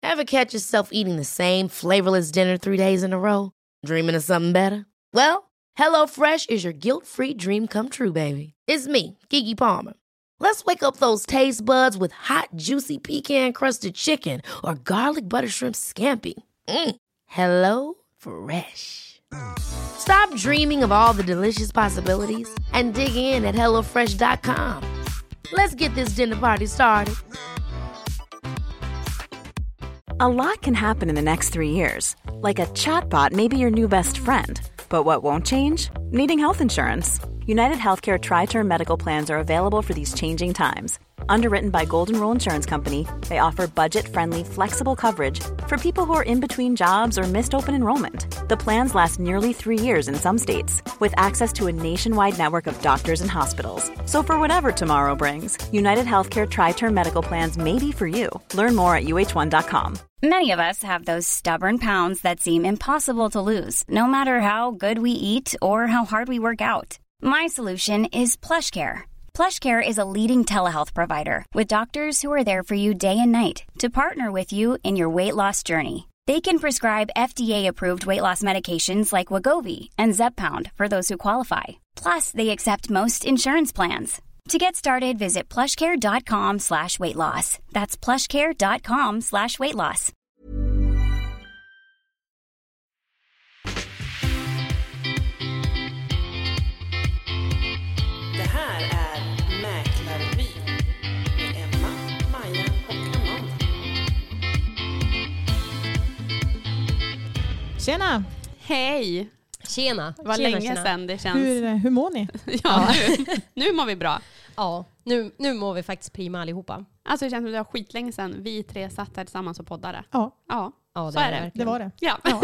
Ever catch yourself eating the same flavorless dinner 3 days in a row? Dreaming of something better? Well, HelloFresh is your guilt-free dream come true, baby. It's me, Keke Palmer. Let's wake up those taste buds with hot, juicy pecan-crusted chicken or garlic butter shrimp scampi. Hello Fresh. Stop dreaming of all the delicious possibilities and dig in at HelloFresh.com. Let's get this dinner party started. A lot can happen in the next 3 years. Like a chatbot may be your new best friend. But what won't change? Needing health insurance. United Healthcare Tri-Term Medical Plans are available for these changing times. Underwritten by Golden Rule Insurance Company, they offer budget-friendly, flexible coverage for people who are in between jobs or missed open enrollment. The plans last nearly 3 years in some states, with access to a nationwide network of doctors and hospitals. So for whatever tomorrow brings, United Healthcare Tri-Term Medical Plans may be for you. Learn more at uh1.com. Many of us have those stubborn pounds that seem impossible to lose, no matter how good we eat or how hard we work out. My solution is PlushCare. PlushCare is a leading telehealth provider with doctors who are there for you day and night to partner with you in your weight loss journey. They can prescribe FDA-approved weight loss medications like Wegovy and Zepbound for those who qualify. Plus, they accept most insurance plans. To get started, visit plushcare.com/weightloss. That's plushcare.com/weightloss. Det här är Mäklarvy med Emma, Maja och Amanda. Tjena! Hej! Tjena! Det var tjena, länge sedan det känns. Hur mår ni? Ja, nu mår vi bra. Ja, nu mår vi faktiskt prima allihopa. Alltså det känns som det var skitlänge sedan vi tre satt här tillsammans och poddade. Ja, Ja, Ja, så är det. verkligen. det var det. Ja. Ja.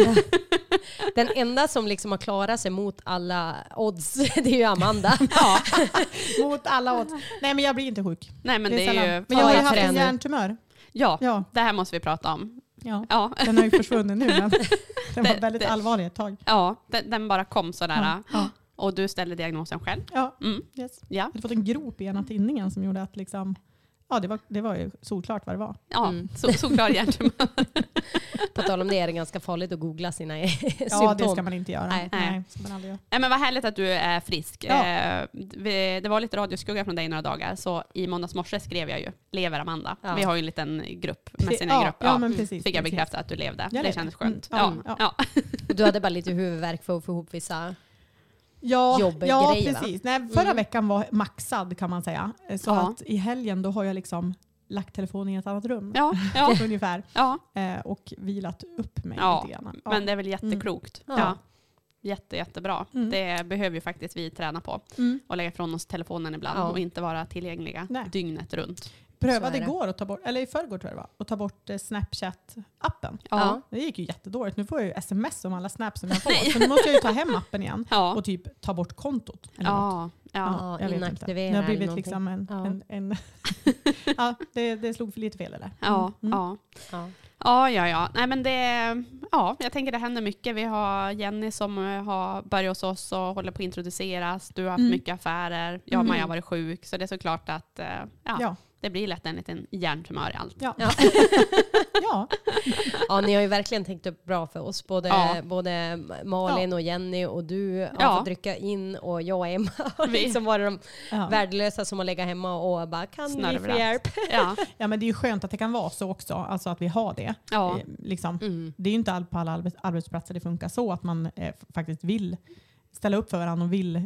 Den enda som liksom har klarat sig mot alla odds, det är ju Amanda. Ja. Mot alla odds. Nej, men jag blir inte sjuk. Nej, men det är sällan. ju... Men jag har ju Ja, haft en träning. hjärntumör. Ja, Ja. det här måste vi prata om. Ja. Ja, Den har ju försvunnit nu, men den var Det- väldigt det- allvarlig ett tag. ja den bara kom sådär. Ja. Ja. Och du ställde diagnosen själv. Ja. Mm. Yes. Ja, Jag hade fått en grop i ena tinningen som gjorde att liksom, ja, det var ju solklart vad det var. ja såklart hjärtumör. På tal om det är det ganska farligt att googla sina symptom. Ja, det ska man inte göra. Nej. Nej, ska man aldrig göra. Nej, men vad härligt att du är frisk. Ja. Det var lite radioskugga från dig några dagar, så i måndags morse skrev jag ju lever Amanda. Ja. Vi har ju en liten grupp med sina Ja, grupp. ja, men precis. Fick jag precis. bekräfta att du levde. Jag Det levde. kändes skönt. Mm, Ja. ja. Ja. Du hade bara lite huvudvärk för att få ihop vissa... Ja, jobbgrejer, va? precis. Nej, förra veckan var maxad kan man säga. Så Ja. att i helgen då har jag liksom lagt telefonen i ett annat rum. Ja, ja, Ungefär. ja. Och vilat upp mig Ja, lite grann. Ja. Men det är väl jätteklokt. Mm. Ja. Jättebra. Mm. Det behöver ju faktiskt vi träna på. Mm. Och lägga ifrån oss telefonen ibland Ja. och inte vara tillgängliga Nej. dygnet runt. Så Prövade är det. igår att ta bort, eller i förrgår tror jag det var, att ta bort Snapchat-appen. Ja. Det gick ju jättedåligt. Nu får jag ju sms om alla snaps som jag får. Så nu måste jag ju ta hem appen igen Ja. och typ ta bort kontot. Eller något. Ja. Ja. Ja, jag vet inte. inaktivera Det har eller blivit någonting. liksom en ja, det slog för lite fel eller? Ja. Mm. Ja. Ja. Ja. Nej, men jag tänker det händer mycket. Vi har Jenny som har börjat hos oss och håller på att introduceras. Du har haft mycket affärer. Jag och Maja har varit sjuk. Så det är såklart att Ja. det blir lätt en liten hjärntumör i allt. Ja. Ja. Ja. Ja, ni har ju verkligen tänkt upp bra för oss. Både Malin och Jenny och du har fått rycka in och jag och Emma har liksom varit de Ja. värdelösa som har legat hemma och bara kan Snarare vi få överallt. hjälp? Ja. Ja, men det är ju skönt att det kan vara så också. Alltså att vi har det. Ja. Liksom. Det är ju inte på alla arbetsplatser det funkar så att man faktiskt vill ställa upp för varandra och vill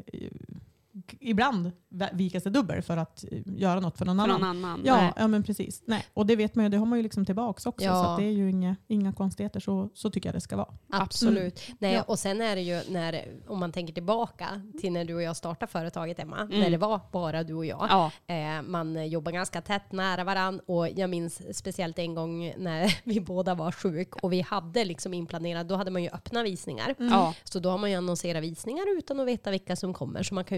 ibland vika sig dubbel för att göra något för någon annan. Ja, Nej. ja, men precis. Nej. Och det vet man ju, det har man ju liksom tillbaks också. Ja. Så att det är ju inga konstigheter. Så tycker jag det ska vara. Absolut. Nej, Ja. och sen är det ju om man tänker tillbaka till när du och jag startade företaget, Emma, när det var bara du och jag. Ja. Man jobbar ganska tätt nära varann och jag minns speciellt en gång när vi båda var sjuk och vi hade liksom inplanerat, då hade man ju öppna visningar. Ja. Så då har man ju annonserat visningar utan att veta vilka som kommer, så man kan ju inte ringa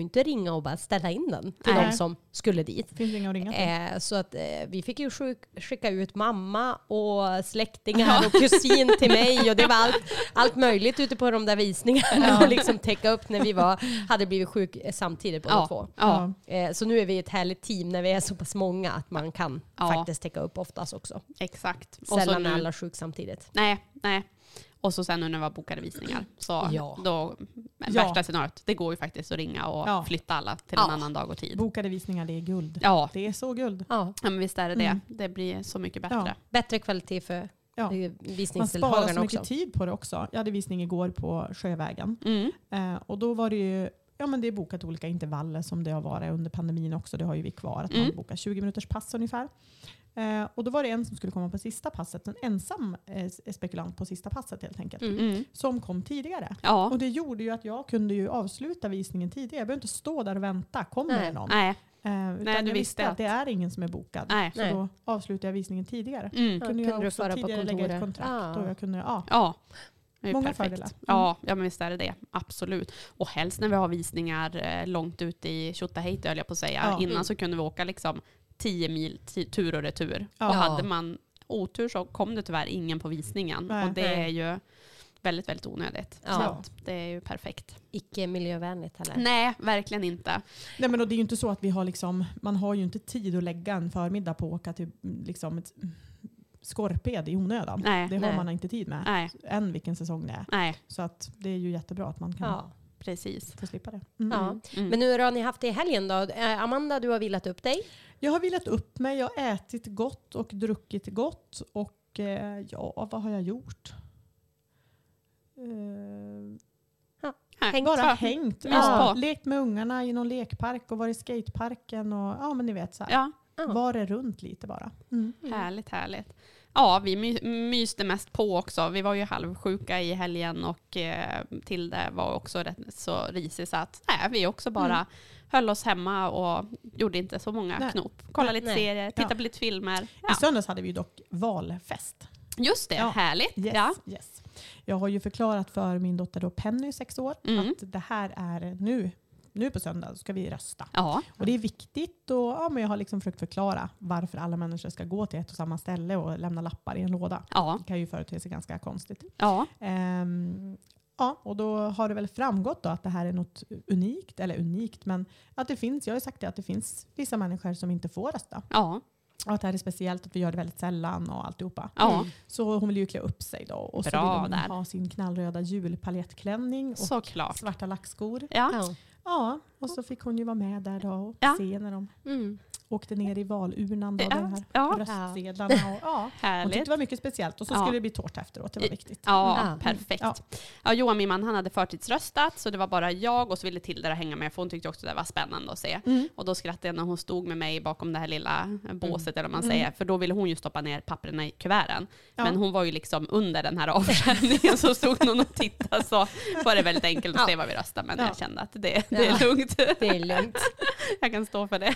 ringa och bara ställa in den till de som skulle dit. Finns inga att ringa till. Så att vi fick ju skicka ut mamma och släktingar och kusin till mig, och det var allt möjligt ute på de där visningarna och liksom täcka upp när vi hade blivit sjuk samtidigt båda två. Ja. Så nu är vi ett härligt team när vi är så pass många att man kan faktiskt täcka upp oftast också. Exakt. Sällan är alla sjuk samtidigt. Nej. Och så sen nu när vi var bokade visningar. Så då, värsta scenariot, det går ju faktiskt att ringa och flytta alla till en annan dag och tid. Bokade visningar, det är guld. Ja. Det är så guld. Ja, men visst är det det. Det blir så mycket bättre. Ja. Bättre kvalitet för visningsdeltagarna också. Man sparar så mycket tid på det också. Jag hade visning igår på Sjövägen. Och då var det ju, det är bokat olika intervaller som det har varit under pandemin också. Det har ju vi kvar, att man bokar 20 minuters pass ungefär. Och då var det en som skulle komma på sista passet, en ensam spekulant på sista passet helt enkelt, som kom tidigare. Ja. Och det gjorde ju att jag kunde ju avsluta visningen tidigare. Jag behöver inte stå där och vänta, kommer det någon? Nej. Utan jag visste att det är ingen som är bokad. Nej. Så då avslutade jag visningen tidigare. Kunde jag också tidigare lägga ett kontrakt och jag kunde, många perfekt. Fördelar. Ja, men visst är det. Absolut. Och helst när vi har visningar långt ut i Tjotahejt, höll jag på att säga. Innan så kunde vi åka liksom 10 mil tur och retur. Och hade man otur så kom det tyvärr ingen på visningen. Nej, och det är ju väldigt, väldigt onödigt. Så att det är ju perfekt. Icke miljövänligt heller. Nej, verkligen inte. Nej, men det är ju inte så att vi har liksom, man har ju inte tid att lägga en förmiddag på att åka till liksom ett skorped i onödan. Det har man inte tid med. Än vilken säsong det är. Nej. Så att det är ju jättebra att man kan precis få slippa det. Men nu har ni haft det i helgen då. Amanda, du har vilat upp dig. Jag har vilat upp mig. Jag har ätit gott och druckit gott. Och vad har jag gjort? Hängt. Lekt med ungarna i någon lekpark och varit i skateparken. Och, men ni vet så här. Var det runt lite bara. Härligt. Ja, vi myste mest på också. Vi var ju halvsjuka i helgen och till det var också rätt så risig så att vi också bara höll oss hemma och gjorde inte så många knop. Kolla lite serier, titta på lite filmer. I söndags hade vi dock valfest. Just det, härligt. Yes. Jag har ju förklarat för min dotter då Penny, 6 år, att det här är nu på söndag ska vi rösta. Ja. Och det är viktigt och men jag har liksom försökt förklara varför alla människor ska gå till ett och samma ställe och lämna lappar i en låda. Ja. Det kan ju förete sig ganska konstigt. Ja. Och då har det väl framgått då att det här är något unikt, men att det finns, jag har ju sagt det, att det finns vissa människor som inte får rösta. Ja. Och att det här är speciellt att vi gör det väldigt sällan och alltihopa. Ja. Så hon vill ju klä upp sig då. Och så vill hon ha sin knallröda julpalettklänning och svarta lackskor. Ja. Ja, och så fick hon ju vara med där då och se när de åkte ner i valurnan då, de här röstsedlarna. Och, hon tyckte det var mycket speciellt och så skulle det bli tårta efteråt, det var viktigt. Ja, perfekt. Ja, Johan, min man, han hade förtidsröstat så det var bara jag och så ville Tilda hänga med för hon tyckte också det var spännande att se. Och då skrattade jag när hon stod med mig bakom det här lilla båset eller vad man säger, för då ville hon ju stoppa ner papperna i kuverten. Men hon var ju liksom under den här avskärmningen så stod någon och tittade så var det väldigt enkelt att se vad vi röstade, men jag kände att det är lugnt. Det är lugnt. Jag kan stå för det.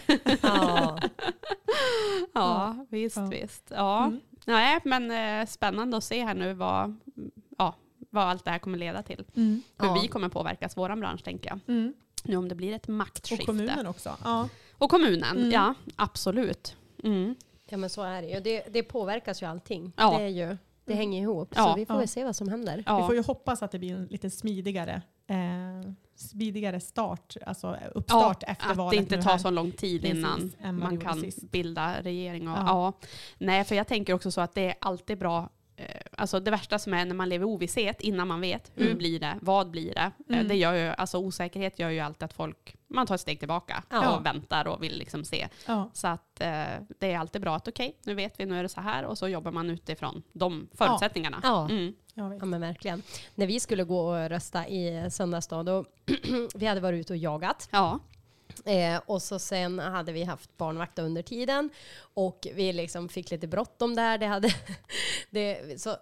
Visst. Ja. Nej, men spännande att se här nu vad allt det här kommer leda till. Hur vi kommer påverkas, våran bransch, tänker jag. Nu om det blir ett maktskifte. Och kommunen också. Ja. Och kommunen, ja, absolut. Ja, men så är det ju. Det påverkas ju allting. Ja. Det hänger ihop. Så vi får väl se vad som händer. Ja. Vi får ju hoppas att det blir en lite smidigare start, alltså uppstart efter valet. Att det inte tar så lång tid innan man kan bilda regering. Nej, för jag tänker också så att det är alltid bra. Alltså det värsta som är när man lever i ovisshet innan man vet hur blir det, vad blir det. Det gör ju, alltså osäkerhet gör ju alltid att man tar ett steg tillbaka och väntar och vill liksom se. Så att det är alltid bra att nu vet vi, nu är det så här och så jobbar man utifrån de förutsättningarna. Ja, men verkligen. När vi skulle gå och rösta i söndags då vi hade varit ute och jagat. Ja. Och så sen hade vi haft barnvakt under tiden och vi liksom fick lite bråttom där. Så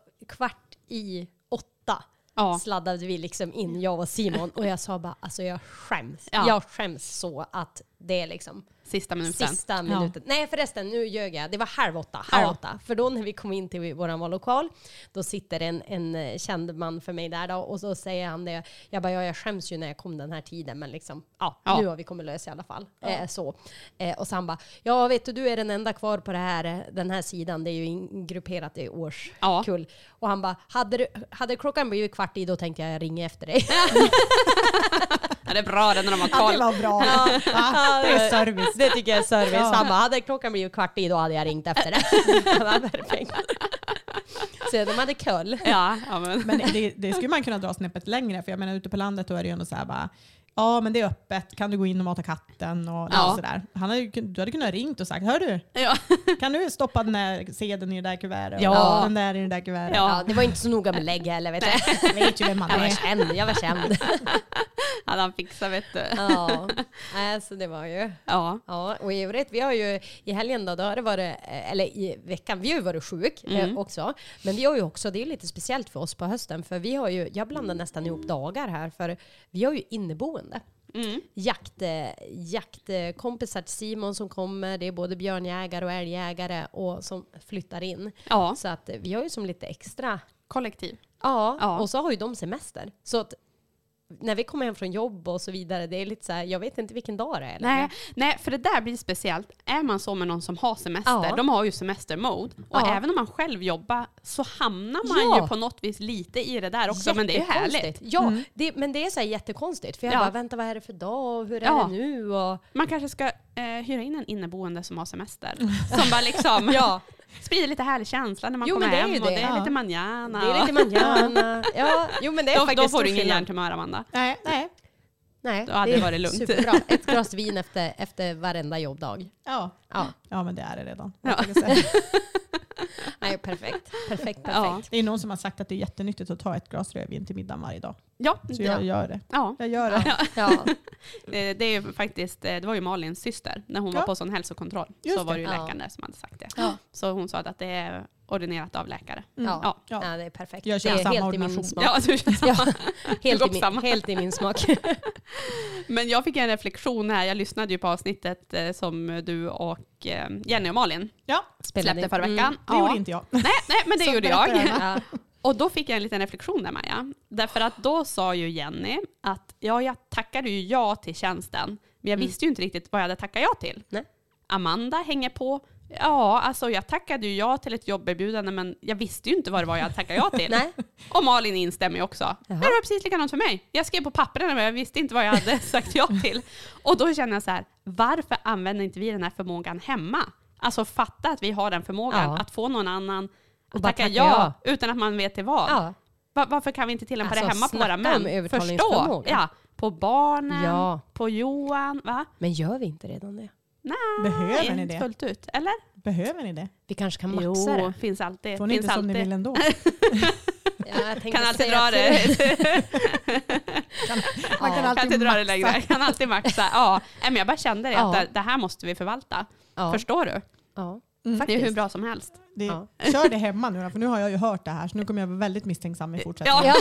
7:15 sladdade vi liksom in, jag och Simon, och jag sa bara, alltså jag skäms så att det är liksom Sista minuten. Ja. Nej förresten, nu ljög jag. Det var 7:30. För då när vi kom in till våran vallokal, då sitter en känd man för mig där då, och så säger han det. Jag skäms ju när jag kom den här tiden, men liksom, nu har vi kommit lösa i alla fall. Och så han bara, vet du är den enda kvar på den här sidan. Det är ju ingrupperat i årskull. Och han bara, hade klockan blivit 7:15, då tänkte jag ringa efter dig. Det är bra när de har koll. Det var bra. Det är service. Det tycker jag är service. Han bara, hade klockan blivit 7:15, då hade jag ringt efter det. Det var perfekt. Så de hade koll. Men det skulle man kunna dra snäppet längre. För jag menar, ute på landet då är det ju ändå så här bara, men det är öppet. Kan du gå in och mata katten och sådär. Du hade kunnat ringt och sagt, hör du? Kan du stoppa den där sedeln i det där kuvertet? Den där i det där kuvertet. Ja, det var inte så noga med lägg heller, vet du. Jag vet ju vem man är. Jag var känd. Ja, han fixar, vet du. Så det var ju. Ja, och i övrigt, vi har ju i helgen då har det varit, eller i veckan, vi har ju varit sjuk också. Men vi har ju också, det är lite speciellt för oss på hösten, för vi har ju, jag blandar nästan ihop dagar här, för vi har ju inneboende. Jaktkompisar till Simon som kommer, det är både björnjägare och älgjägare och som flyttar in. Så att vi har ju som lite extra kollektiv. Och så har ju de semester. Så att när vi kommer hem från jobb och så vidare, det är lite så här, jag vet inte vilken dag det är. Nej, för det där blir speciellt. Är man så med någon som har semester, de har ju semestermode. Och även om man själv jobbar så hamnar man ju på något vis lite i det där också. Men det är härligt. Ja, men det är så här jättekonstigt. För jag bara, vänta, vad är det för dag? Och hur är det nu? Och man kanske ska hyra in en inneboende som har semester. Som bara liksom... sprider lite härlig känsla när man kommer hem. Och det är lite manjana. Det är lite manjana. Men det är faktiskt då får du ingen hjärntumör, Amanda. Nej, då hade det varit lugnt. Superbra. Ett glas vin efter varenda jobbdag. Ja, men det är det redan. Nej, perfekt. Det är någon som har sagt att det är jättenyttigt att ta ett glas rödvin till middag varje dag. Ja, så jag gör det. Jag gör det. Det är faktiskt, det var ju Malins syster när hon var på sån hälsokontroll. Just så var det ju läkaren där som hade sagt det. Så hon sa att det är ordinerat av läkare. Ja, det är perfekt. Jag kör samma ordination. Du kör samma. Helt i min smak. Men jag fick en reflektion här. Jag lyssnade ju på avsnittet som du och Jenny och Malin släppte förra veckan. Det gjorde inte jag. Nej, men det gjorde jag. Och då fick jag en liten reflektion där, Maja. Därför att då sa ju Jenny att jag tackade ju ja till tjänsten. Men jag visste ju inte riktigt vad jag hade tackat ja till. Nej. Amanda hänger på. Ja, alltså jag tackade ju ja till ett jobberbjudande, men jag visste ju inte vad det var jag hade tackat ja till. Nej. Och Malin instämmer ju också. Det var precis likadant för mig. Jag skrev på pappren, men jag visste inte vad jag hade sagt ja till. Och då känner jag så här, varför använder inte vi den här förmågan hemma? Alltså fatta att vi har den förmågan att få någon annan att tacka ja utan att man vet till vad. Varför kan vi inte tillämpa det hemma på våra män? Förstå. På barnen, på Johan. Va? Men gör vi inte redan det? Nej, behöver ni det? Fullt ut, eller? Behöver ni det? Vi kanske kan maxa det. Finns alltid. Får ni inte som ni vill ändå? Kan alltid dra det. Man kan alltid dra det längre. Kan alltid maxa. Men jag bara kände det att det här måste vi förvalta. Förstår du? Ja. Det är hur bra som helst. Kör det hemma nu, för nu har jag ju hört det här, så nu kommer jag vara väldigt misstänksam i fortsättningen.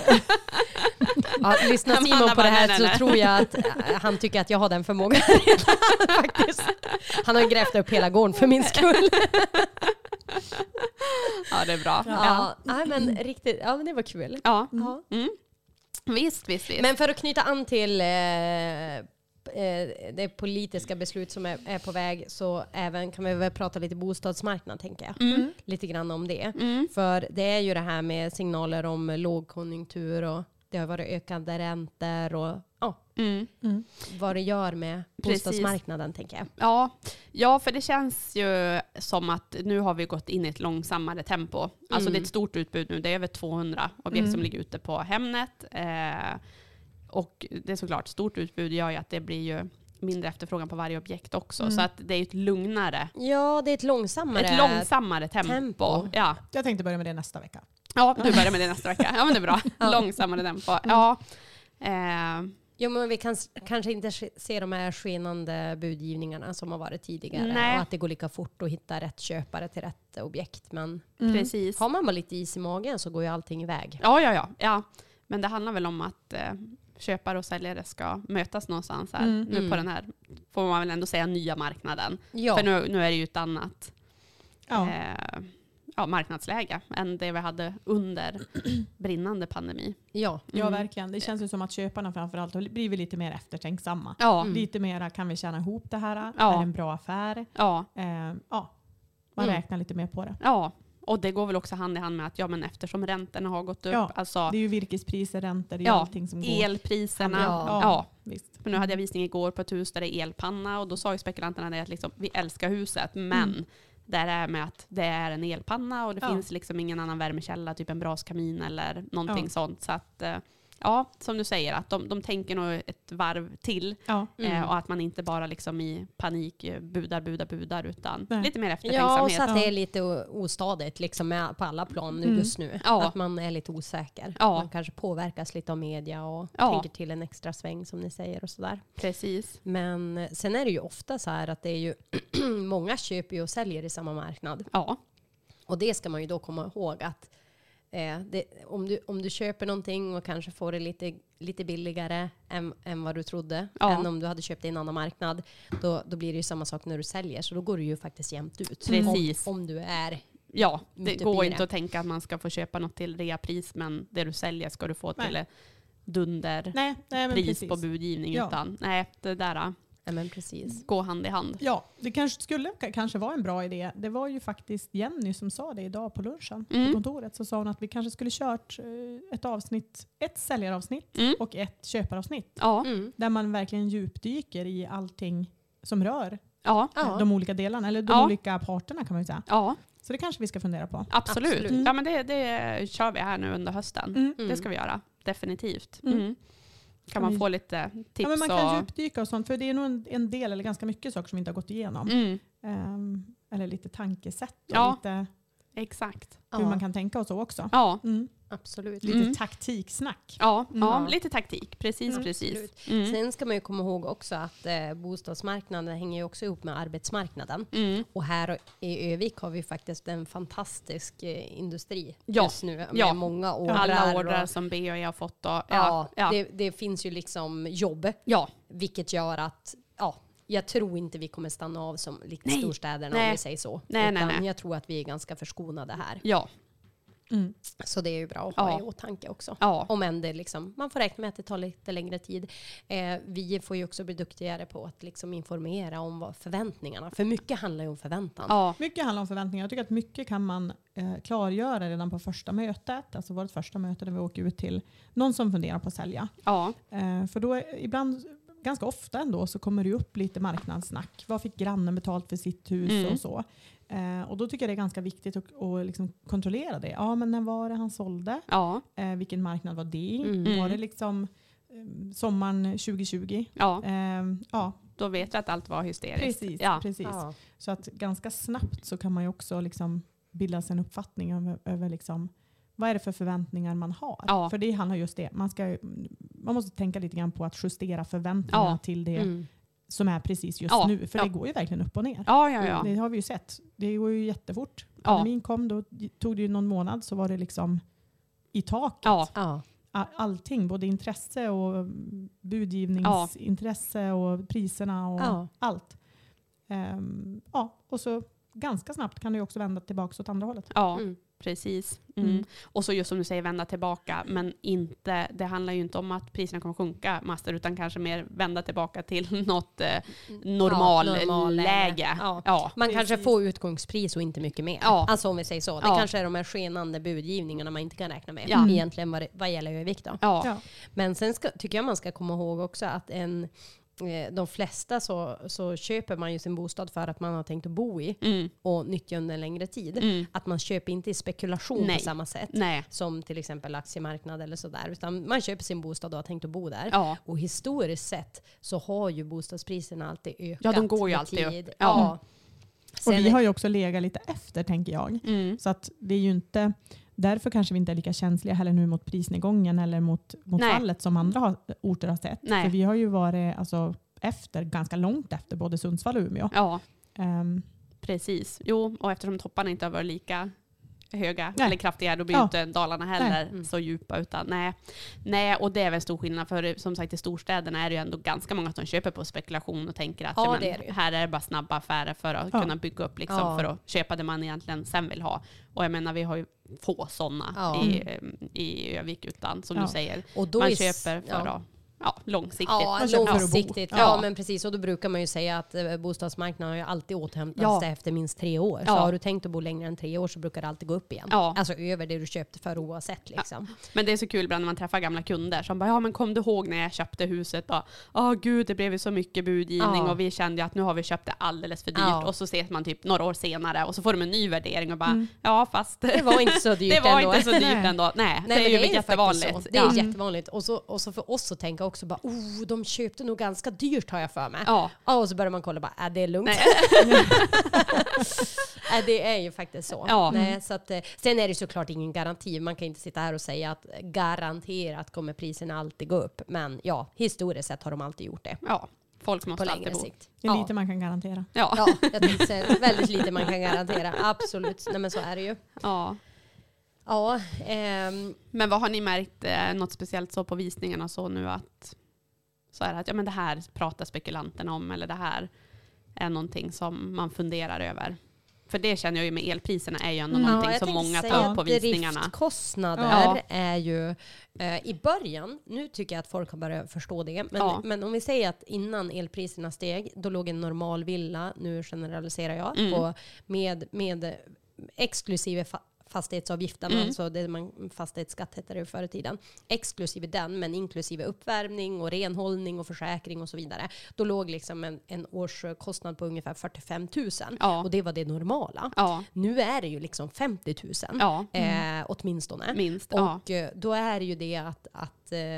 Lyssnar Simon på det här så tror jag att han tycker att jag har den förmågan faktiskt. Han har grävt upp hela gården för min skull. Ja, det är bra. Men riktigt, men det var kul. Visst. Men för att knyta an till det politiska beslut som är på väg, så även kan vi väl prata lite bostadsmarknad, tänker jag. Lite grann om det. För det är ju det här med signaler om lågkonjunktur, och det har varit ökande räntor och vad det gör med bostadsmarknaden, tänker jag. Ja, för det känns ju som att nu har vi gått in i ett långsammare tempo. Alltså det är ett stort utbud nu. Det är över 200 objekt som ligger ute på Hemnet. Och det är såklart, stort utbud gör ju att det blir ju mindre efterfrågan på varje objekt också. Så att det är ett lugnare... Ja, det är ett långsammare tempo. Ja. Jag tänkte börja med det nästa vecka. Ja, du börjar med det nästa vecka. Ja, men det är bra. Långsammare tempo. Ja. Jo, men vi kan kanske inte se de här skenande budgivningarna som har varit tidigare. Nej. Och att det går lika fort att hitta rätt köpare till rätt objekt. Men precis. Har man bara lite is i magen så går ju allting iväg. Ja. Men det handlar väl om att köpare och säljare ska mötas någonstans här. Nu på den här, får man väl ändå säga, nya marknaden. Ja. För nu är det ju ett annat marknadsläge än det vi hade under brinnande pandemi. Ja, verkligen. Det känns ju som att köparna framförallt har blivit lite mer eftertänksamma. Lite mera, kan vi tjäna ihop det här? Är det en bra affär? Man räknar lite mer på det. Ja. Och det går väl också hand i hand med att men eftersom räntorna har gått upp. Ja, alltså, det är ju virkespriser, räntor, det är allting som går. Elpriserna. Visst. För nu hade jag visning igår på ett hus där det är elpanna. Och då sa ju spekulanterna det att liksom, vi älskar huset. Men där är med att det är en elpanna. Och det finns liksom ingen annan värmekälla. Typ en braskamin eller någonting sånt. Så att... som du säger, att de tänker nog ett varv till. Och att man inte bara liksom i panik budar utan lite mer eftertänksamhet. Ja, och så att det är lite ostadigt liksom på alla plan just nu. Att man är lite osäker. Man kanske påverkas lite av media och tänker till en extra sväng som ni säger och sådär. Precis. Men sen är det ju ofta så här att det är ju många köper ju och säljer i samma marknad. Ja. Och det ska man ju då komma ihåg att om du köper någonting och kanske får det lite billigare än vad du trodde, än om du hade köpt i en annan marknad, då blir det ju samma sak när du säljer. Så då går det ju faktiskt jämnt ut. Precis. Om du är... Ja, det går inte att tänka att man ska få köpa något till reapris, men det du säljer ska du få till dunderpris på budgivning. Utan det där... Men precis. Gå hand i hand. Ja, det kanske vara en bra idé. Det var ju faktiskt Jenny som sa det idag på lunchen på kontoret. Så sa hon att vi kanske skulle kört ett säljaravsnitt och ett köparavsnitt. Där man verkligen djupdyker i allting som rör de olika delarna. Eller de olika parterna kan man ju säga. Ja. Så det kanske vi ska fundera på. Absolut. Ja, men det kör vi här nu under hösten. Det ska vi göra. Definitivt. Kan man få lite tips? Ja, men man kan djupdyka och sånt. För det är nog en del eller ganska mycket saker som vi inte har gått igenom. Eller lite tankesätt. Och lite exakt. Hur man kan tänka och så också. Ja, absolut. Lite taktiksnack. Ja, lite taktik. Precis. Sen ska man ju komma ihåg också att bostadsmarknaden hänger ju också ihop med arbetsmarknaden. Och här i Övik har vi faktiskt en fantastisk industri just nu. Med många ordrar. Alla ordrar som BAE har fått. Det finns ju liksom jobb. Vilket gör att... Jag tror inte vi kommer stanna av som lite storstäderna om vi säger så. Nej. Jag tror att vi är ganska förskonade här. Ja. Så det är ju bra att ha i åtanke också. Om än det liksom, man får räkna med att det tar lite längre tid. Vi får ju också bli duktigare på att liksom informera om vad förväntningarna. För mycket handlar ju om förväntan. Mycket handlar om förväntningar. Jag tycker att mycket kan man klargöra redan på första mötet. Alltså vårt första möte där vi åker ut till någon som funderar på att sälja. För då ibland... Ganska ofta ändå så kommer det upp lite marknadssnack. Vad fick grannen betalt för sitt hus och så. Och då tycker jag det är ganska viktigt att liksom kontrollera det. Ja, men när var det han sålde? Vilken marknad var det? Var det liksom sommaren 2020? Då vet vi att allt var hysteriskt. Precis. Så att ganska snabbt så kan man ju också liksom bilda sig en uppfattning över liksom, vad är det för förväntningar man har? För det handlar just det. Man måste tänka lite grann på att justera förväntningarna till det som är precis just nu. För det går ju verkligen upp och ner. Det har vi ju sett. Det går ju jättefort. Pandemin kom, då tog det ju någon månad så var det liksom i taket. Allting, både intresse och budgivningsintresse och priserna och allt. Och så ganska snabbt kan det ju också vända tillbaka åt andra hållet. Precis. Och så just som du säger, vända tillbaka. Men det handlar ju inte om att priserna kommer sjunka massor, utan kanske mer vända tillbaka till något normal läge. Man kanske får utgångspris och inte mycket mer. Alltså om vi säger så. Det kanske är de här skenande budgivningarna man inte kan räkna med. Egentligen vad gäller Övik då. Men sen tycker jag man ska komma ihåg också att de flesta så köper man ju sin bostad för att man har tänkt att bo i och nyttja under en längre tid. Att man köper inte i spekulation på samma sätt som till exempel aktiemarknad eller sådär, utan man köper sin bostad och har tänkt att bo där. Och historiskt sett så har ju bostadspriserna alltid ökat. Ja, de går ju alltid upp. Och vi har ju också legat lite efter, tänker jag. Så att det är ju inte... Därför kanske vi inte är lika känsliga heller nu mot prisnedgången eller mot fallet som andra orter har sett. För vi har ju varit ganska långt efter både Sundsvall och Umeå. Precis. Jo, och eftersom topparna inte har varit lika höga eller kraftiga, då blir inte Dalarna heller så djupa. Utan nej, och det är väl en stor skillnad. För som sagt, i storstäderna är det ju ändå ganska många som köper på spekulation och tänker att här är det bara snabba affärer för att kunna bygga upp liksom, för att köpa det man egentligen sen vill ha. Och jag menar, vi har ju få sådana i Övik, utan som du säger, och då man köper för att långsiktigt. Ja, långsiktigt. Ja, men precis. Och då brukar man ju säga att bostadsmarknaden har ju alltid återhämtat sig efter minst 3 år. Så har du tänkt att bo längre än 3 år så brukar det alltid gå upp igen. Ja. Alltså över det du köpte för oavsett. Liksom. Ja. Men det är så kul ibland när man träffar gamla kunder som bara, men kom du ihåg när jag köpte huset? Gud, det blev ju så mycket budgivning och vi kände att nu har vi köpt det alldeles för dyrt. Och så ses man typ några år senare och så får de en ny värdering och bara, fast det var inte så dyrt det var inte så dyrt ändå. Nej, det är ju jättevanligt. Det är jättevanligt. Och så för oss att tänka också bara, de köpte nog ganska dyrt har jag för mig. Och så börjar man kolla bara, det är lugnt. Det är ju faktiskt så. Nej, så att, sen är det såklart ingen garanti. Man kan inte sitta här och säga att garanterat kommer priserna alltid gå upp. Men historiskt sett har de alltid gjort det. Ja, folk måste på alltid bo. Sikt. Det är lite man kan garantera. Ja, jag tänkte säga väldigt lite man kan garantera. Absolut. Nej, men så är det ju. Ja. Men vad har ni märkt något speciellt så på visningarna så nu att så är det att men det här pratar spekulanterna om, eller det här är någonting som man funderar över? För det känner jag ju med elpriserna är ju ändå någonting som många tar upp på visningarna. Driftkostnader är ju i början, nu tycker jag att folk har börjat förstå det, men om vi säger att innan elpriserna steg, då låg en normal villa, nu generaliserar jag, på med exklusive fastighetsavgiften, alltså det fastighetsskatt hette det förr i tiden, exklusive den, men inklusive uppvärmning och renhållning och försäkring och så vidare. Då låg liksom en årskostnad på ungefär 45 000 och det var det normala. Nu är det ju liksom 50 000 åtminstone. Minst, och då är det ju det att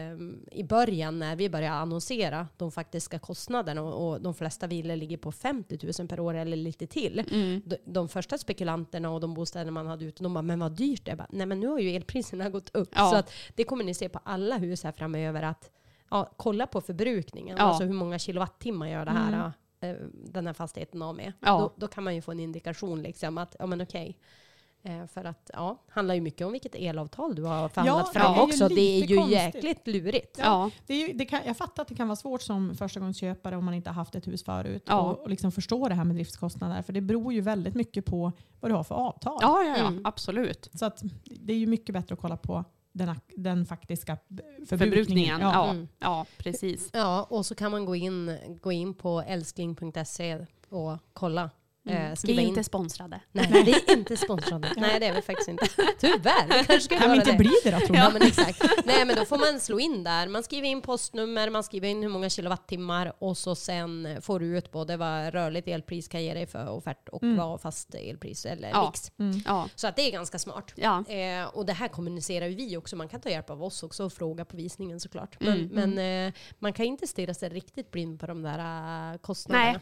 i början när vi började annonsera de faktiska kostnaderna och de flesta villor ligger på 50 000 per år eller lite till. De första spekulanterna och de bostäder man hade ute, de bara, men vad dyrt det är. Nej, men nu har ju elpriserna gått upp. Så att det kommer ni se på alla hus här framöver att kolla på förbrukningen. Alltså hur många kilowattimmar gör det här den här fastigheten av med. Då kan man ju få en indikation liksom att, okej. För att handlar ju mycket om vilket elavtal du har förhandlat fram också. Det är ju jäkligt lurigt. Jag fattar att det kan vara svårt som förstagångsköpare om man inte har haft ett hus förut och liksom förstå det här med driftskostnader. För det beror ju väldigt mycket på vad du har för avtal. Absolut. Så att det är ju mycket bättre att kolla på den faktiska förbrukningen. Ja, precis. Ja, och så kan man gå in på älskling.se och kolla. Vi är inte sponsrade. Nej, det är inte sponsrade. Nej, det är vi faktiskt inte. Tyvärr. Kanske kan vi inte bli det då, tror jag. Ja, men exakt. Nej, men då får man slå in där. Man skriver in postnummer, man skriver in hur många kilowattimmar och så sen får du ut både vad rörligt elpris kan ge dig för offert och vad fast elpris eller mix. Så att det är ganska smart. Och det här kommunicerar ju vi också. Man kan ta hjälp av oss också och fråga på visningen såklart. Men man kan inte stirra sig riktigt blind på de där kostnaderna.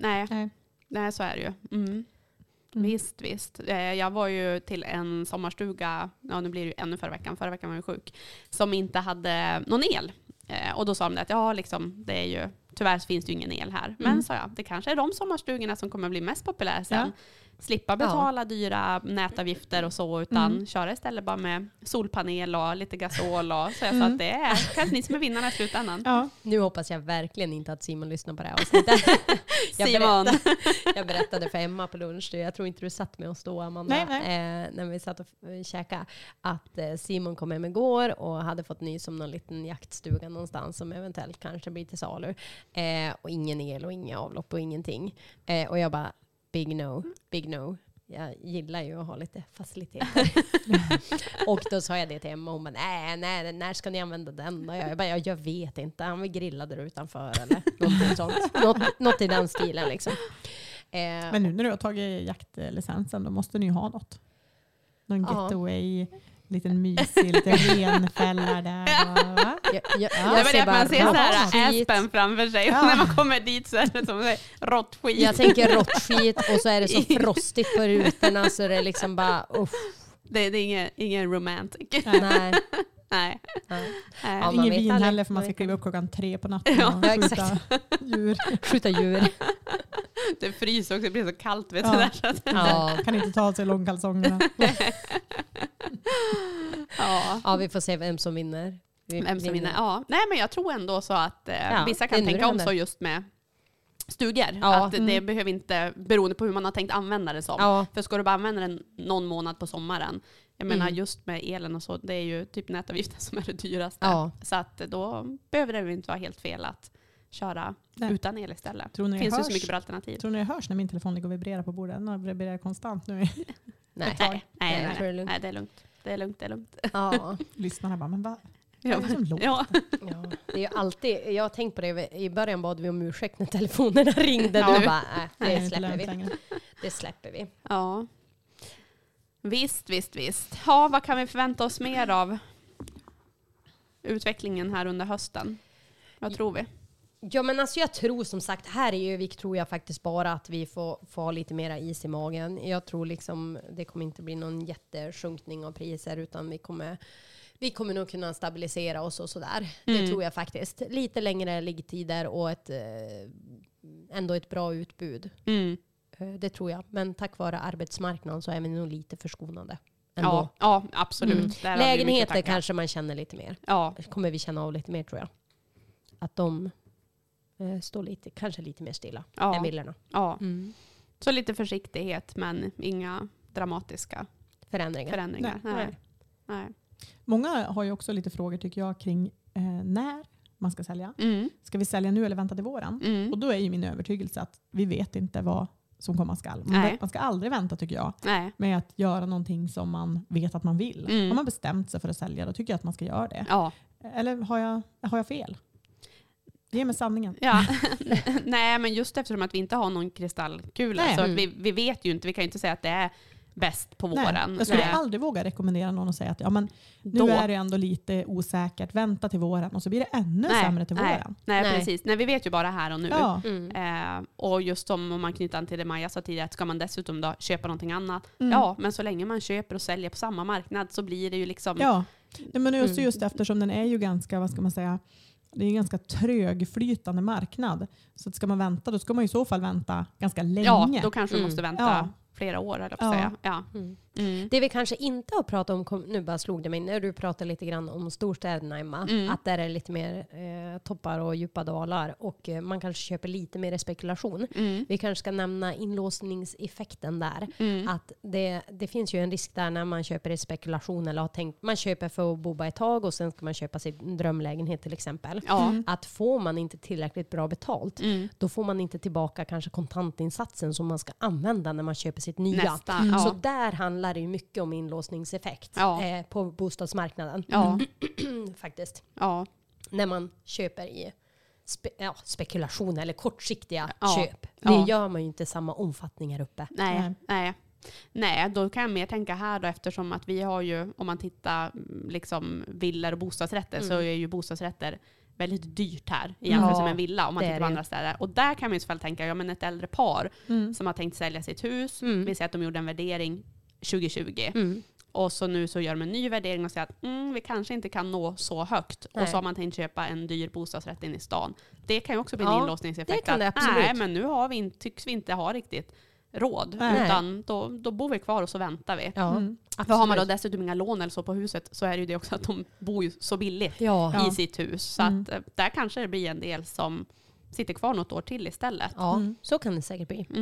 Nej, så är det ju. Visst. Jag var ju till en sommarstuga, nu blir det ju ännu förra veckan var jag sjuk, som inte hade någon el. Och då sa de att liksom, det är ju, tyvärr finns det ju ingen el här. Men sa jag, det kanske är de sommarstugorna som kommer bli mest populära sen. Slippa betala dyra nätavgifter och så, utan köra istället bara med solpanel och lite gasol och så. Så att det är kanske ni som är vinnarna i slutändan. Nu hoppas jag verkligen inte att Simon lyssnar på det här avsnittet. Jag berättade för Emma på lunch, jag tror inte du satt med oss då, Amanda, när vi satt och käkade, att Simon kom hem igår och hade fått nys om någon liten jaktstuga någonstans som eventuellt kanske blir till salu. Och ingen el och inga avlopp och ingenting. Och jag bara, big no. Jag gillar ju att ha lite faciliteter. Och då sa jag det till Emma och hon bara, nej, när ska ni använda den då? Jag vet inte, han vill grilla där utanför eller något sånt. Något i den stilen liksom. Men nu när du har tagit jaktlicensen, då måste ni ju ha något. Någon getaway, liten mysig, lite renfällar där. Det var det att man ser så här Aspen framför sig. När man kommer dit så är det som råttskit. Jag tänker råttskit och så är det så frostigt på rutorna så det är liksom bara Det är ingen romantic. Nej. Ingen vin heller för man ska kliva upp 3:00 på natten och skjuta djur. Det fryser också, det blir så kallt. Vet du, där, så att kan inte ta av sig långkalsongerna. Ja, vi får se vem som vinner. Vem som vinner, ja. Nej, men jag tror ändå så att vissa kan tänka om så just med studier. Ja. Att det behöver inte, beroende på hur man har tänkt använda det som. Ja. För ska du bara använda den någon månad på sommaren, jag menar just med elen och så, det är ju typ nätavgiften som är det dyraste. Ja. Så att då behöver det inte vara helt fel att köra utan el istället. Det finns ju så mycket bra alternativ. Tror ni det hörs när min telefon ligger och vibrerar på bordet? Den har vibrerat konstant nu. Nej, det är lugnt. Det är lugnt. Ja. Lyssnarna bara, men vad? Ja. Ja, det är ju alltid, jag har tänkt på det, i början bad vi om ursäkt när telefonerna ringde. Då bara, det släpper vi. Det släpper vi. Ja. Visst. Ja, vad kan vi förvänta oss mer av utvecklingen här under hösten? Vad tror vi? Ja, men alltså jag tror som sagt, här i Övik tror jag faktiskt bara att vi får ha lite mera is i magen. Jag tror liksom det kommer inte bli någon jättesjunkning av priser, utan vi kommer nog kunna stabilisera oss och sådär. Det tror jag faktiskt. Lite längre liggtider och ändå ett bra utbud. Det tror jag. Men tack vare arbetsmarknaden så är vi nog lite förskonade. Ja, absolut. Lägenheter kanske man känner lite mer. Ja. Kommer vi känna av lite mer, tror jag. Att de står kanske lite mer stilla än villorna. Ja. Så lite försiktighet, men inga dramatiska förändringar. Nej. Många har ju också lite frågor, tycker jag, kring när man ska sälja. Ska vi sälja nu eller vänta till våren? Och då är ju min övertygelse att vi vet inte vad som komma skall. Man ska aldrig vänta, tycker jag, med att göra någonting som man vet att man vill. Har man bestämt sig för att sälja, då tycker jag att man ska göra det. Ja. Eller har jag fel? Ge mig sanningen. Ja. Nej, men just eftersom att vi inte har någon kristallkula, så att vi vet ju inte, vi kan ju inte säga att det är bäst på våren. Jag skulle aldrig våga rekommendera någon att säga att nu är det ändå lite osäkert, vänta till våren, och så blir det ännu sämre till våren. Nej, precis. Nej, vi vet ju bara här och nu. Ja. Och just som om man knyter an till det Maja sa tidigare, att ska man dessutom då köpa någonting annat, men så länge man köper och säljer på samma marknad så blir det ju liksom... Ja, men just eftersom den är ju ganska, vad ska man säga, det är en ganska trögflytande marknad. Så att ska man vänta, då ska man i så fall vänta ganska länge. Ja, då kanske man måste vänta flera år, eller att säga. Ja. Det vi kanske inte har pratat om, nu bara slog det mig, när du pratar lite grann om storstäderna, Emma, att där är lite mer toppar och djupa dalar, och man kanske köper lite mer spekulation. Vi kanske ska nämna inlåsningseffekten där. Att det finns ju en risk där när man köper i spekulation, eller har tänkt, man köper för att bo ett tag och sen ska man köpa sin drömlägenhet till exempel. Att får man inte tillräckligt bra betalt, då får man inte tillbaka kanske kontantinsatsen som man ska använda när man köper sitt nya. Så där handlar det ju mycket om inlåsningseffekt på bostadsmarknaden. Faktiskt. När man köper i spekulation eller kortsiktiga köp. Det gör man ju inte i samma omfattning här uppe. Nej, då kan jag mer tänka här då, eftersom att vi har ju, om man tittar liksom villor och bostadsrätter, så är ju bostadsrätter väldigt dyrt här i jämförelse med en villa om man tittar på andra städer. Och där kan man i så fall tänka, men ett äldre par som har tänkt sälja sitt hus, vi säger att de gjorde en värdering 2020. Och så nu så gör de en ny värdering och säger att vi kanske inte kan nå så högt. Och så har man tänkt köpa en dyr bostadsrätt in i stan. Det kan ju också bli en inlåsningseffekt. Det kan det absolut. Nej, men nu tycks vi inte ha riktigt råd. Utan då bor vi kvar och så väntar vi. För har man då dessutom inga lån eller så på huset, så är det ju det också att de bor ju så billigt i sitt hus. Så att där kanske det blir en del som sitter kvar något år till istället. Så kan det säkert bli.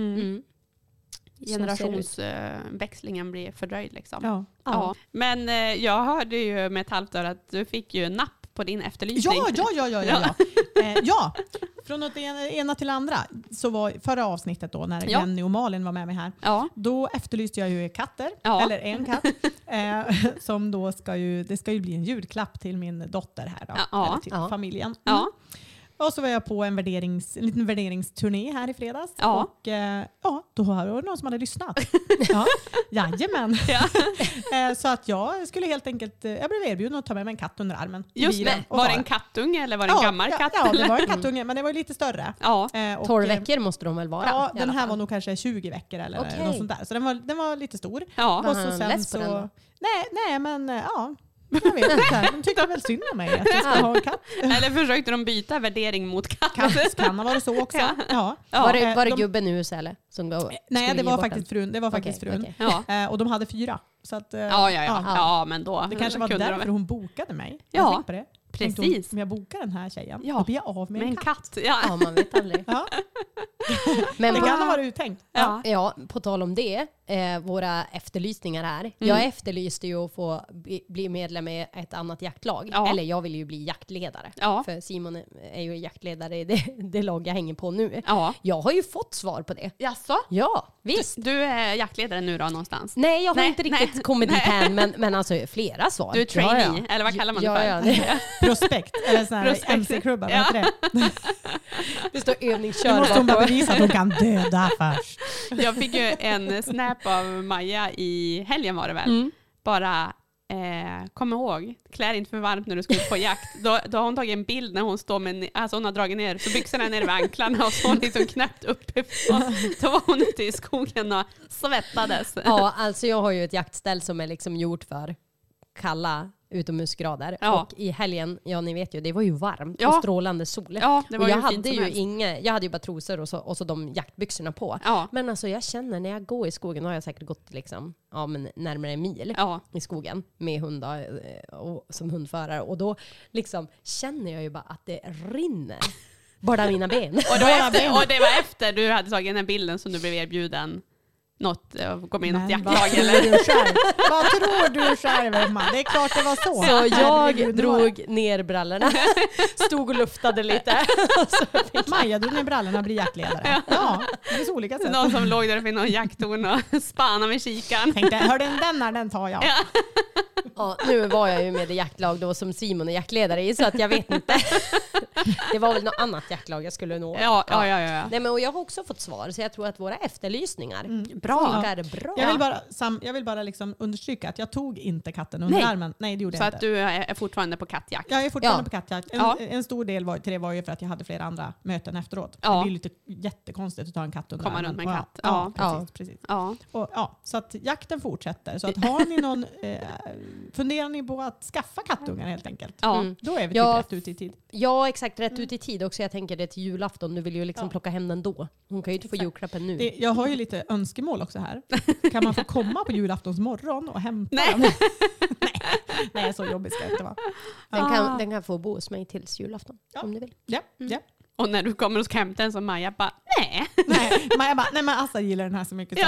Generationsväxlingen blir fördröjd liksom. Men jag hörde ju med ett halvt år att du fick ju napp på din efterlysning. Ja. Från något ena till andra. Så var förra avsnittet då, när Jenny och Malin var med mig här. Då efterlyste jag ju katter. Eller en katt. Som då det ska ju bli en julklapp till min dotter här då. Eller till familjen. Och så var jag på en liten värderingsturné här i fredags. Och då var det någon som hade lyssnat. Jajamän. Så att jag skulle helt enkelt, jag blev erbjuden att ta med mig en katt under armen. Just det. Var det en kattunge eller var det en gammal katt? Ja, det var en kattunge, men det var ju lite större. 12 veckor måste de väl vara? Ja, den här var nog kanske 20 veckor eller något sånt där. Så den var lite stor. Och så sen så... Nej, men Jag vet inte. De tycker väl synd om mig att jag ska ha en katt. Eller försökte de byta värdering mot katt? Kan ha varit så också. Ja. Var det gubben i huset eller? Nej, det var faktiskt frun. Det var faktiskt frun. Okay. Och de hade 4. Så att, ja, men då. Det kanske var därför hon bokade mig. Ja, på det. precis. Om jag bokar den här tjejen, då blir jag av med en katt. Ja, man vet aldrig. Men det kan ha varit uttänkt. Ja, på tal om det. Våra efterlysningar här. Jag efterlyste ju att få bli medlem i ett annat jaktlag. Eller jag vill ju bli jaktledare. För Simon är ju jaktledare i det lag jag hänger på nu. Jag har ju fått svar på det. Jaså? Ja, visst. Du är jaktledare nu då någonstans? Nej, jag har inte riktigt kommit dit än. Men alltså flera svar. Du är trainee, eller vad kallar man det för? Prospekt, eller sån här MC-klubbar. Vad heter det? Det står övningskör. Nu måste hon bara bevisa att hon kan döda först. Jag fick ju en snap av Maja i helgen var det väl. Bara kom ihåg, klär inte för varmt när du ska ut på jakt. Då har hon tagit en bild när hon står med, alltså hon har dragit ner så byxorna ner vid anklarna och så hon liksom knäppt uppifrån. Då var hon ute i skogen och svettades. Ja, alltså jag har ju ett jaktställ som är liksom gjort för kalla utomhusgrader. Och i helgen, ni vet ju, det var ju varmt och strålande sol. Ja, det var och jag ju hade ju jag hade ju bara trosor och så de jaktbyxorna på. Men alltså jag känner när jag går i skogen, har jag säkert gått liksom men närmare en mil i skogen med hundar och som hundförare, och då liksom känner jag ju bara att det rinner bara mina ben. Och det var efter du hade tagit den här bilden som du blev erbjuden kom in något jaktlag eller? Vad tror du själv, Emma? Det är klart det var så. Så jag drog ner brallorna. Stod och luftade lite. Maja drog ner brallorna och blir jaktledare. Ja, det är så olika sätt. Någon som låg där vid någon jakttorn och spanade med kikan. Tänkte, hör den tar jag. Ja, nu var jag ju med i jaktlag då som Simon är jaktledare i, så att jag vet inte. Det var väl något annat jaktlag jag skulle nå. Ja. Nej, men och jag har också fått svar, så jag tror att våra efterlysningar bra. Jag vill bara liksom understryka att jag tog inte katten under armen. Nej, det gjorde jag inte. Så att du är fortfarande på kattjakt? Jag är fortfarande på kattjakt. En stor del till det var ju för att jag hade flera andra möten efteråt. Det blir lite jättekonstigt att ta en katt under armen. Komma runt med en katt. Precis. Så att jakten fortsätter. Så att har ni någon funderar ni på att skaffa kattungar helt enkelt? Då är vi typ rätt ut i tid. Ja, exakt, rätt ut i tid också. Jag tänker det till julafton. Du vill ju liksom plocka hem den då. Hon kan ju inte få julklappen nu. Jag har ju lite önskemål också här. Kan man få komma på julaftons morgon och hämta den? Nej, så jobbigt ska det inte vara. Den kan få bo hos mig tills julafton om du vill. Ja. Och när du kommer och ska hämta den så Maja bara, Maja bara, nej men Assa gillar den här så mycket.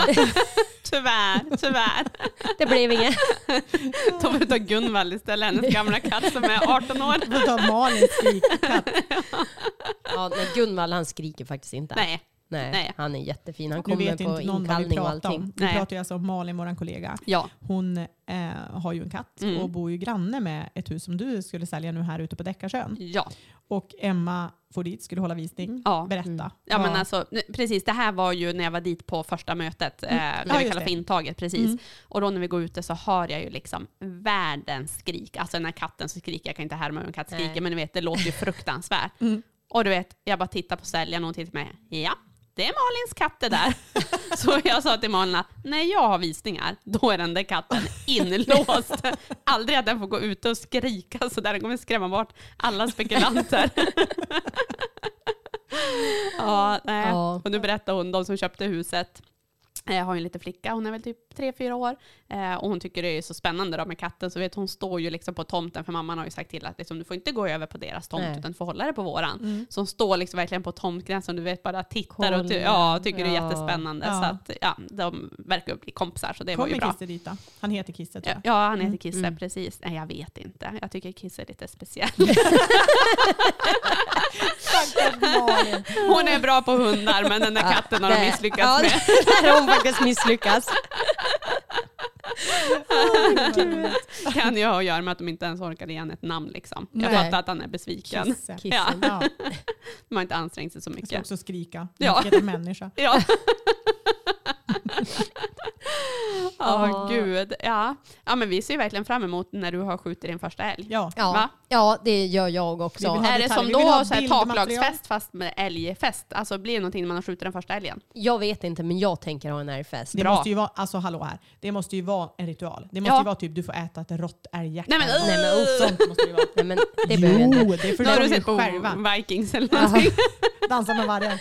Tyvärr. Det blev inget. Då får du ta Gunvald istället, hennes gamla katt som är 18 år. Du får ta Malins skrikkatt. Gunvald han skriker faktiskt inte. Nej, han är jättefin. Han kommer på inkallning och allting. Vi pratar ju alltså om Malin, vår kollega. Ja. Hon har ju en katt och bor ju granne med ett hus som du skulle sälja nu här ute på Däckarsön. Ja. Och Emma får dit, skulle hålla visning. Berätta. Ja, men alltså, precis, det här var ju när jag var dit på första mötet, det vi kallar för intaget, precis. Och då när vi går ute så hör jag ju liksom världens skrik. Alltså den här katten som skriker, jag kan inte härma hur en katt skriker, men du vet, det låter ju fruktansvärt. Och du vet, jag bara tittar på säljaren och hon tittar på mig. Ja, det är Malins katt det där. Så jag sa till Malin att när jag har visningar, då är den där katten inlåst. Aldrig att den får gå ut och skrika så där, den kommer skrämma bort alla spekulanter. Och nu berättar hon, de som köpte huset, jag har ju en liten flicka, hon är väl typ 3-4 år. Och hon tycker det är så spännande då med katten. Så vet hon står ju liksom på tomten, för mamman har ju sagt till att liksom, du får inte gå över på deras tomt utan du får hålla det på våran. Så hon står liksom verkligen på tomtgränsen, du vet, bara tittar och tycker det är jättespännande. Så att de verkar bli kompisar, så det var ju bra. Kisse dit då? Han heter Kisse, tror jag. Ja, han heter Kisse, precis. Nej, jag vet inte. Jag tycker Kisse är lite speciell. Hon är bra på hundar, men den där katten har de misslyckats med. Där har hon faktiskt misslyckats. Kan ju ha att göra med att de inte ens orkade igen ett namn liksom. Jag fattar att han är besviken. Kissen. De har inte ansträngt sig så mycket. Jag ska också skrika. Vilket är människa. Gud. Ja, men vi ser ju verkligen fram emot när du har skjutit din första älg. Ja, det gör jag också. Är det som då har så här taklagsfest fast med älgfest? Alltså blir det någonting när man har skjutit den första älgen? Jag vet inte, men jag tänker ha en älgfest. Det måste ju vara, alltså hallå här. Det måste ju vara en ritual. Det måste ju vara typ, du får äta ett rått älghjärta. Nej men sånt måste det vara. Nej men det behöver inte. Jo, det förstår du själva. Vikings eller någonting. Dansa med vargen.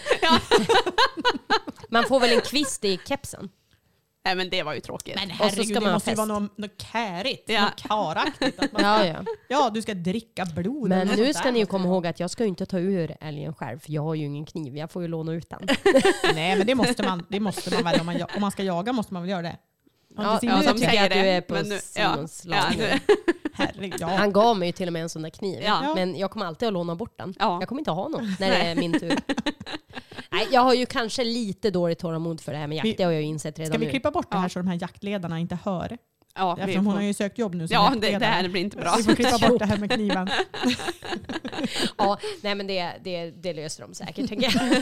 Man får väl en kvist i kepsen. Nej men det var ju tråkigt. Men herregud, det måste ju vara något kärigt, något karaktigt. Att man ska, du ska dricka blod. Men nu ska ni ju komma ihåg att jag ska ju inte ta ur älgen själv, för jag har ju ingen kniv. Jag får ju låna ut den. Nej men det måste man väl. Om man ska jaga måste man väl göra det. Nu tycker jag att du är på Simons lag. Han gav mig ju till och med en sån där kniv. Men jag kommer alltid att låna bort den. Jag kommer inte ha någon när det är min tur. Nej, jag har ju kanske lite dåligt tålamod för det här med jakt. Det har jag ju insett redan nu. Ska vi klippa bort det här så de här jaktledarna inte hör? Ja, eftersom hon har ju sökt jobb nu som det här blir inte bra. Vi får klippa bort det här med kniven. Nej men det löser de säkert, tänker jag.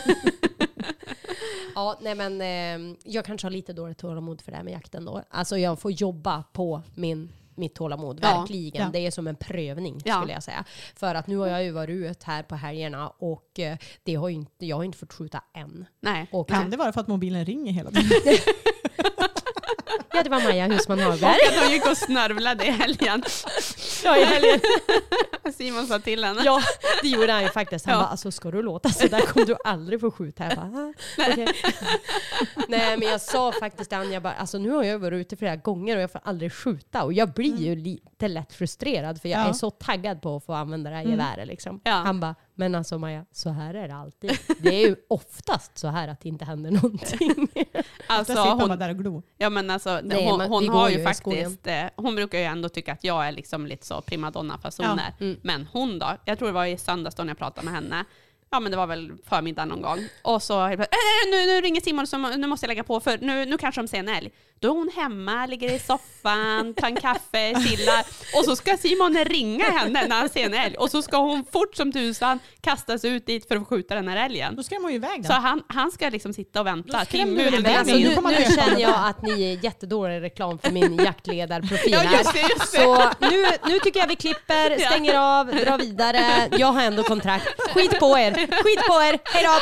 Nej men jag kanske har lite dåligt tålamod för det här med jakten då. Alltså jag får jobba på mitt tålamod, verkligen. Ja. Det är som en prövning skulle jag säga. För att nu har jag ju varit ut här på helgerna och jag har inte fått skjuta än. Nej. Och kan det vara för att mobilen ringer hela tiden? Ja, det var Maja Husman Hagberg. Och att hon gick och snörvlade i helgen. Ja, i helgen. Simon sa till henne. Ja, det gjorde han ju faktiskt. Han bara, alltså ska du låta så där kommer du aldrig få skjuta. Jag bara, okay. Nej, men jag sa faktiskt till Anja, alltså nu har jag varit ute flera gånger och jag får aldrig skjuta. Och jag blir ju lite lätt frustrerad för jag är så taggad på att få använda det här geväret. Liksom. Ja. Han bara, men alltså Maja, så här är det alltid. Det är ju oftast så här att det inte händer någonting. Alltså hon var där och glo. Ja men alltså hon har ju faktiskt hon brukar ju ändå tycka att jag är liksom lite så primadonna-fasoner. Ja. Men hon då, jag tror det var i söndags då när jag pratade med henne. Ja men det var väl förmiddag någon gång. Och så nu ringer Simon så nu måste jag lägga på för nu kanske de ser en älg. Då är hon hemma, ligger i soffan, tar en kaffe, chillar. Och så ska Simon ringa henne när han ser en älg. Och så ska hon fort som tusan kastas ut dit för att skjuta den här älgen. Då ska man ju iväg den. Så han ska liksom sitta och vänta. Nu känner jag att ni är jättedålig reklam för min jaktledarprofil här. Just det. Så nu tycker jag vi klipper, stänger av, drar vidare. Jag har ändå kontrakt. Skit på er. Hej då.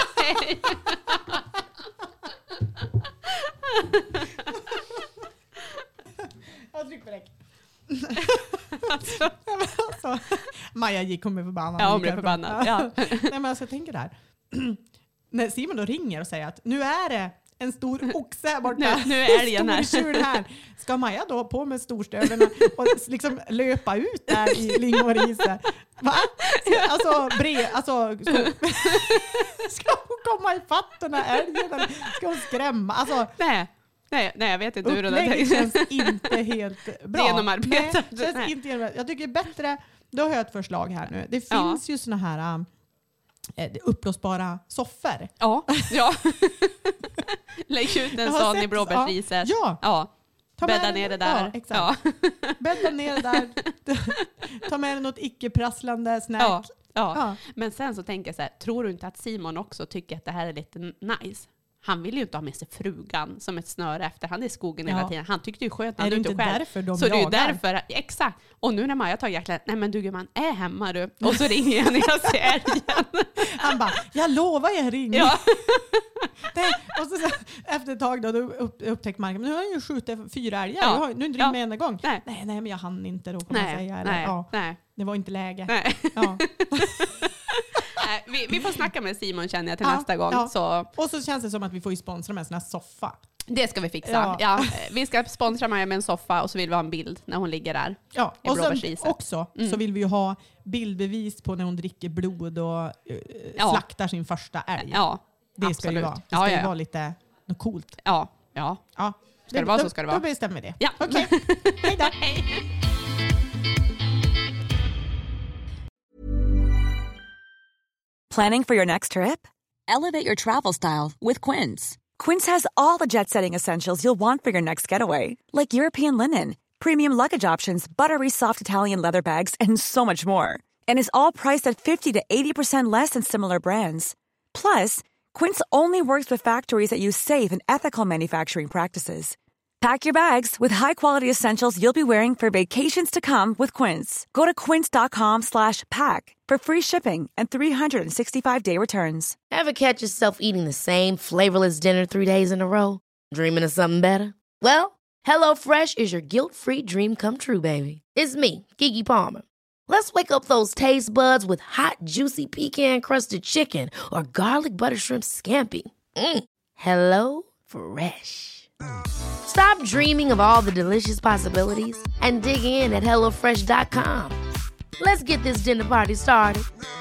Jag trycker på räck. Alltså, Maja hon blev förbannad. Ja, hon blev förbannad. Ja. Nej, men alltså, jag tänker där. När Simon då ringer och säger att nu är det en stor oxe här borta. Nu är älgen här. Ska Maja då på med storstövlarna och liksom löpa ut där i lingoriset? Va? Ska hon komma i fatt den här älgen? Eller ska hon skrämma? Alltså, Nej, jag vet inte hur det upplägget känns inte helt bra. Genomarbetat. Jag tycker bättre, då har jag ett förslag här nu. Det finns ju såna här uppblåsbara soffor. Ja. Lägg ut en sån i blåbärsriset. Ja. Bädda ner det där. Ja, exakt. Bädda ner det där. Ta med något icke-prasslande snack. Ja. Men sen så tänker jag så här, tror du inte att Simon också tycker att det här är lite nice? Han vill ju inte ha med sig frugan som ett snöre efter. Han är i skogen hela tiden. Han tyckte ju skönt. Är det inte därför de så jagar? Det är därför, exakt. Och nu när Maja tar jakten, nej men du gumman, är hemma du. Och så ringer jag när jag ser älgen. Han bara, jag lovar jag ringer. Ja. Och så efter ett tag då upptäckte Marken, men nu har jag ju skjutit 4 älgar. Jag har nu inte ringt med en gång. Nej, men jag hann inte då, kan man säga. Nej. Det var inte läge. Nej. Ja. Vi får snacka med Simon känner jag till nästa gång. Ja. Så. Och så känns det som att vi får ju sponsra med en sån här soffa. Det ska vi fixa. Ja, vi ska sponsra Maja med en soffa och så vill vi ha en bild när hon ligger där. Ja, och sen också så vill vi ju ha bildbevis på när hon dricker blod och slaktar sin första älg. Ja, det ska ju vara. Det ska ju vara lite något coolt. Ja. Ska det vara så ska det vara. Då bestämmer vi det. Ja. Okej. Hej då. Planning for your next trip? Elevate your travel style with Quince. Quince has all the jet-setting essentials you'll want for your next getaway, like European linen, premium luggage options, buttery soft Italian leather bags, and so much more. And is all priced at 50 to 80% less than similar brands. Plus, Quince only works with factories that use safe and ethical manufacturing practices. Pack your bags with high-quality essentials you'll be wearing for vacations to come with Quince. Go to quince.com/pack for free shipping and 365-day returns. Ever catch yourself eating the same flavorless dinner 3 days in a row? Dreaming of something better? Well, HelloFresh is your guilt-free dream come true, baby. It's me, Keke Palmer. Let's wake up those taste buds with hot, juicy pecan-crusted chicken or garlic butter shrimp scampi. Hello Fresh. Stop dreaming of all the delicious possibilities and dig in at HelloFresh.com. Let's get this dinner party started.